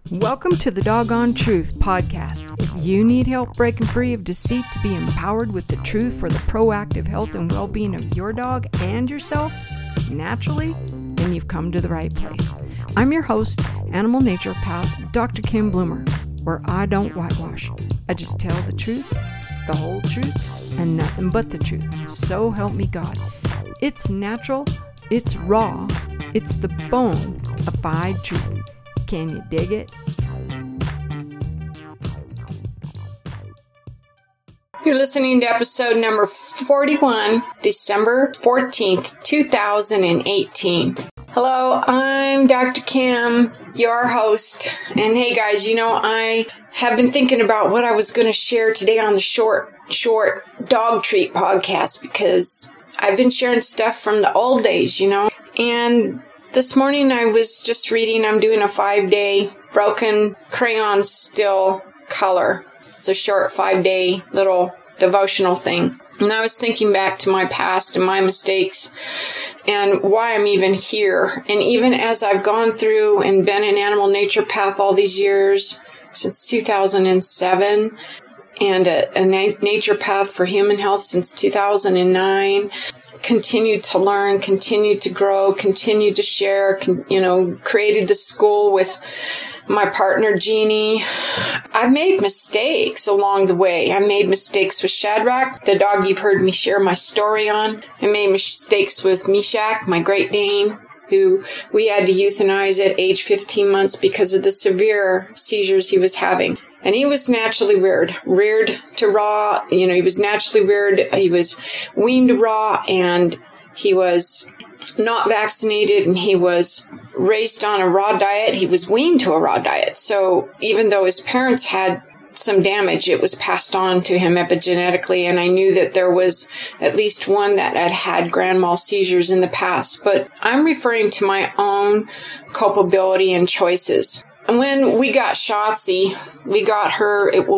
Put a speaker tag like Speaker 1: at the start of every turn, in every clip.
Speaker 1: Welcome to the Doggone Truth podcast. If you need help breaking free of deceit to be empowered with the truth for the proactive health and well-being of your dog and yourself, naturally, then you've come to the right place. I'm your host, animal naturopath, Dr. Kim Bloomer, where I don't whitewash. I just tell the truth, the whole truth, and nothing but the truth. So help me God. It's natural, it's raw, it's the bone-fied truth. Can you dig it? You're listening to episode number 41, December 14th, 2018. Hello, I'm Dr. Kim, your host. And hey guys, I have been thinking about what I was going to share today on the short dog treat podcast because I've been sharing stuff from the old days, And this morning I was just reading, I'm doing a 5-day broken crayon still color. It's a short 5-day little devotional thing. And I was thinking back to my past and my mistakes and why I'm even here. And even as I've gone through and been an animal naturopath all these years, since 2007, and a naturopath for human health since 2009, continued to learn, continued to grow, continued to share, created the school with my partner, Jeannie. I made mistakes along the way. I made mistakes with Shadrach, the dog you've heard me share my story on. I made mistakes with Meshach, my Great Dane, who we had to euthanize at age 15 months because of the severe seizures he was having. And he was naturally reared to raw. He was naturally reared. He was weaned raw, and he was not vaccinated, and he was raised on a raw diet. He was weaned to a raw diet. So even though his parents had some damage, it was passed on to him epigenetically. And I knew that there was at least one that had had grand mal seizures in the past. But I'm referring to my own culpability and choices. And when we got Shotzi, we got her, it's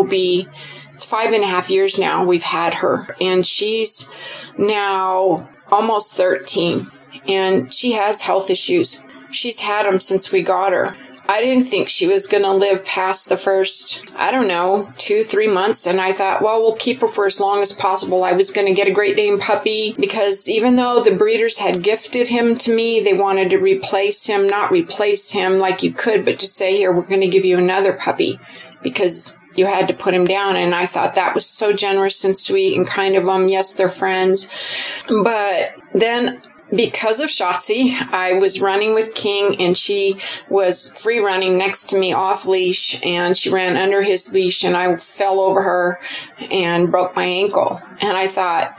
Speaker 1: 5.5 years now we've had her. And she's now almost 13. And she has health issues. She's had them since we got her. I didn't think she was going to live past the first, 2-3 months. And I thought, well, we'll keep her for as long as possible. I was going to get a Great Dane puppy because even though the breeders had gifted him to me, they wanted to not replace him like you could, but just say, here, we're going to give you another puppy because you had to put him down. And I thought that was so generous and sweet and kind of them. Yes, they're friends. But then because of Shotzi, I was running with King, and she was free running next to me off leash, and she ran under his leash, and I fell over her and broke my ankle. And I thought,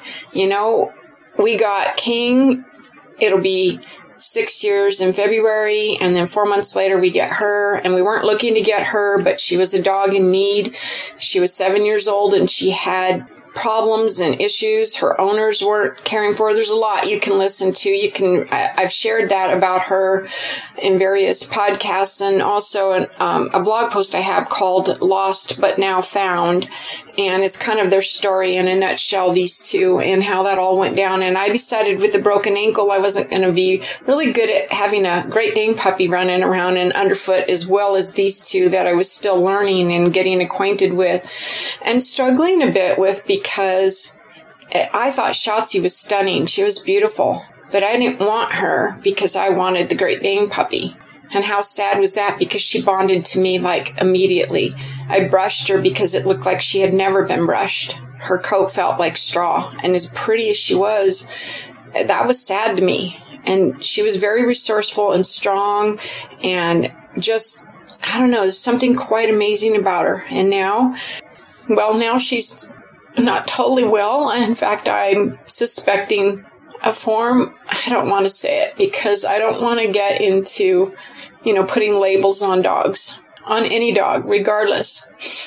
Speaker 1: we got King. It'll be 6 years in February, and then 4 months later we get her, and we weren't looking to get her, but she was a dog in need. She was 7 years old, and she had problems and issues her owners weren't caring for. There's a lot you can listen to. I've shared that about her in various podcasts, and also a blog post I have called Lost But Now Found. And it's kind of their story in a nutshell, these two, and how that all went down. And I decided with the broken ankle, I wasn't going to be really good at having a Great Dane puppy running around and underfoot as well as these two that I was still learning and getting acquainted with and struggling a bit with, because I thought Shotzi was stunning. She was beautiful, but I didn't want her because I wanted the Great Dane puppy. And how sad was that? Because she bonded to me immediately. I brushed her because it looked like she had never been brushed. Her coat felt like straw. And as pretty as she was, that was sad to me. And she was very resourceful and strong and just, there's something quite amazing about her. And now she's not totally well. In fact, I'm suspecting a form. I don't want to say it because I don't want to get into putting labels on dogs, on any dog, regardless.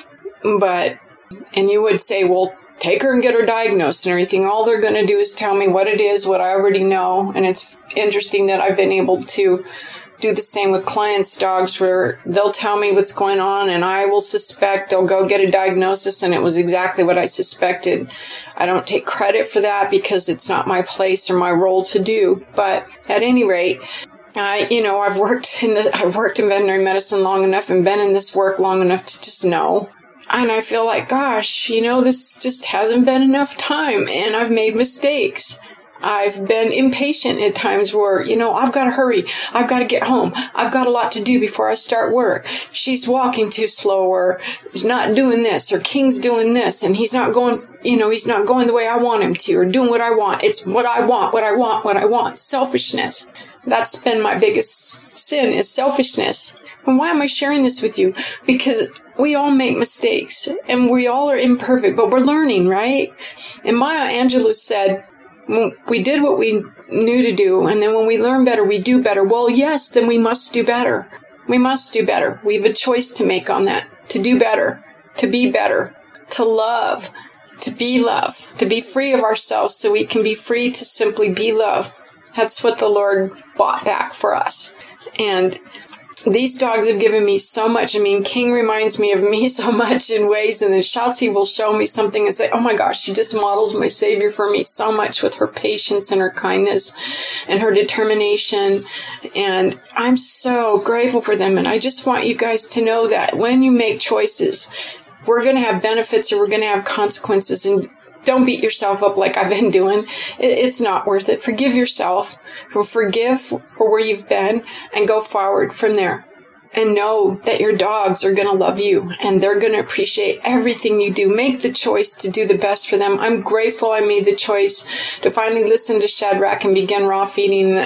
Speaker 1: And you would say, well, take her and get her diagnosed and everything. All they're going to do is tell me what it is, what I already know. And it's interesting that I've been able to do the same with clients' dogs, where they'll tell me what's going on and I will suspect. They'll go get a diagnosis and it was exactly what I suspected. I don't take credit for that because it's not my place or my role to do. But at any rate, I've worked in veterinary medicine long enough and been in this work long enough to just know. And I feel like, gosh, this just hasn't been enough time, and I've made mistakes. I've been impatient at times where, I've got to hurry. I've got to get home. I've got a lot to do before I start work. She's walking too slow, or not doing this, or King's doing this, and he's not going, he's not going the way I want him to, or doing what I want. It's what I want. Selfishness. That's been my biggest sin, is selfishness. And why am I sharing this with you? Because we all make mistakes, and we all are imperfect, but we're learning, right? And Maya Angelou said, we did what we knew to do, and then when we learn better, we do better. Well, yes, then we must do better. We must do better. We have a choice to make on that, to do better, to be better, to love, to be love, to be free of ourselves so we can be free to simply be love. That's what the Lord bought back for us. And these dogs have given me so much. King reminds me of me so much in ways, and then Shotzi will show me something and say, oh my gosh, she just models my Savior for me so much with her patience and her kindness and her determination. And I'm so grateful for them. And I just want you guys to know that when you make choices, we're going to have benefits or we're going to have consequences. And don't beat yourself up like I've been doing. It's not worth it. Forgive yourself. Forgive for where you've been and go forward from there. And know that your dogs are going to love you and they're going to appreciate everything you do. Make the choice to do the best for them. I'm grateful I made the choice to finally listen to Shadrach and begin raw feeding.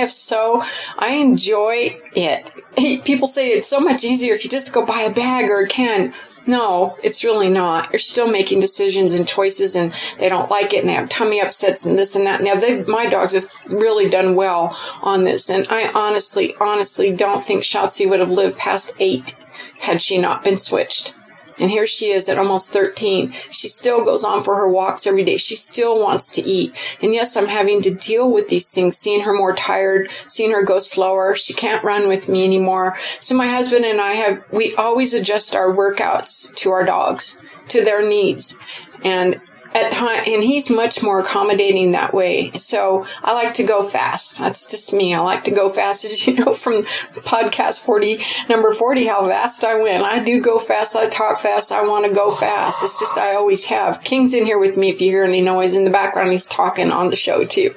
Speaker 1: I enjoy it. People say it's so much easier if you just go buy a bag or a can. No, it's really not. You're still making decisions and choices, and they don't like it, and they have tummy upsets and this and that. Now, my dogs have really done well on this, and I honestly don't think Shotzi would have lived past 8 had she not been switched. And here she is at almost 13. She still goes on for her walks every day. She still wants to eat. And yes, I'm having to deal with these things, seeing her more tired, seeing her go slower. She can't run with me anymore. So my husband and we always adjust our workouts to our dogs, to their needs. And he's much more accommodating that way. So I like to go fast. That's just me. I like to go fast. As you know from podcast number 40, how fast I went. I do go fast. I talk fast. I want to go fast. It's just I always have. King's in here with me. If you hear any noise in the background, he's talking on the show too.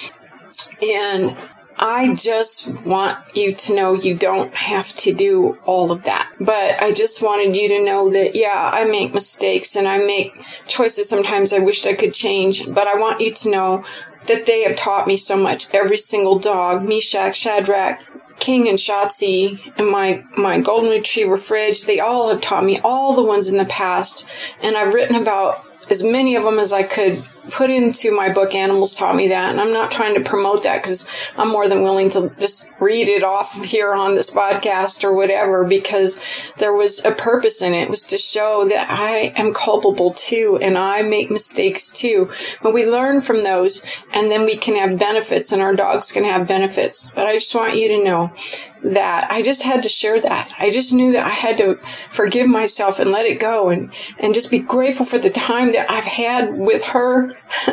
Speaker 1: And I just want you to know you don't have to do all of that. But I just wanted you to know that, yeah, I make mistakes and I make choices sometimes I wished I could change. But I want you to know that they have taught me so much. Every single dog, Meshach, Shadrach, King and Shotzi, and my golden retriever Fridge, they all have taught me, all the ones in the past. And I've written about as many of them as I could put into my book, Animals Taught Me That. And I'm not trying to promote that because I'm more than willing to just read it off here on this podcast or whatever, because there was a purpose in it. It was to show that I am culpable too, and I make mistakes too. But we learn from those, and then we can have benefits, and our dogs can have benefits. But I just want you to know that I just had to share that. I just knew that I had to forgive myself and let it go and just be grateful for the time that I've had with her.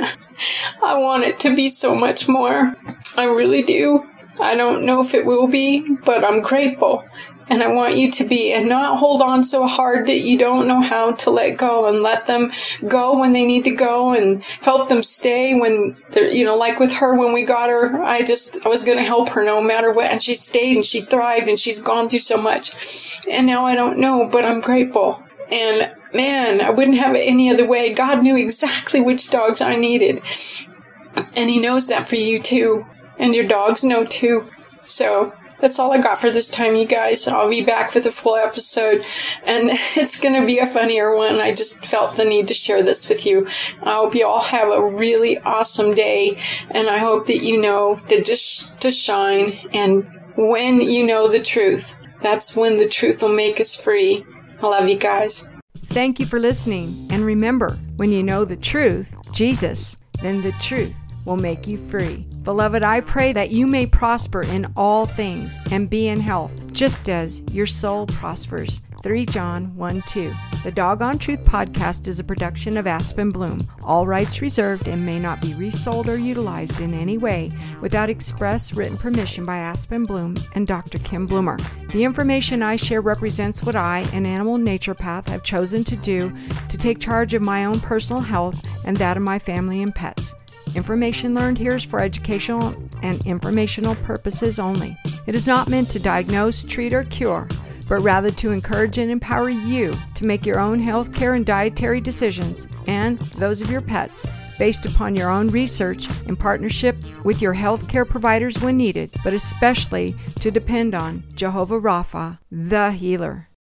Speaker 1: I want it to be so much more. I really do. I don't know if it will be, but I'm grateful. And I want you to be, and not hold on so hard that you don't know how to let go, and let them go when they need to go, and help them stay when they're, like with her, when we got her, I was going to help her no matter what. And she stayed and she thrived and she's gone through so much. And now I don't know, but I'm grateful. And man, I wouldn't have it any other way. God knew exactly which dogs I needed. And He knows that for you too. And your dogs know too. So that's all I got for this time, you guys. I'll be back with a full episode, and it's going to be a funnier one. I just felt the need to share this with you. I hope you all have a really awesome day, and I hope that you know that just to shine, and when you know the truth, that's when the truth will make us free. I love you guys.
Speaker 2: Thank you for listening, and remember, when you know the truth, Jesus, then the truth will make you free. Beloved, I pray that you may prosper in all things and be in health, just as your soul prospers. 3 John 1:2. The Doggone Truth podcast is a production of Aspen Bloom. All rights reserved and may not be resold or utilized in any way without express written permission by Aspen Bloom and Dr. Kim Bloomer. The information I share represents what I, an animal naturopath, have chosen to do to take charge of my own personal health and that of my family and pets. Information learned here is for educational and informational purposes only. It is not meant to diagnose, treat, or cure, but rather to encourage and empower you to make your own health care and dietary decisions, and those of your pets, based upon your own research in partnership with your health care providers when needed, but especially to depend on Jehovah Rapha, the healer.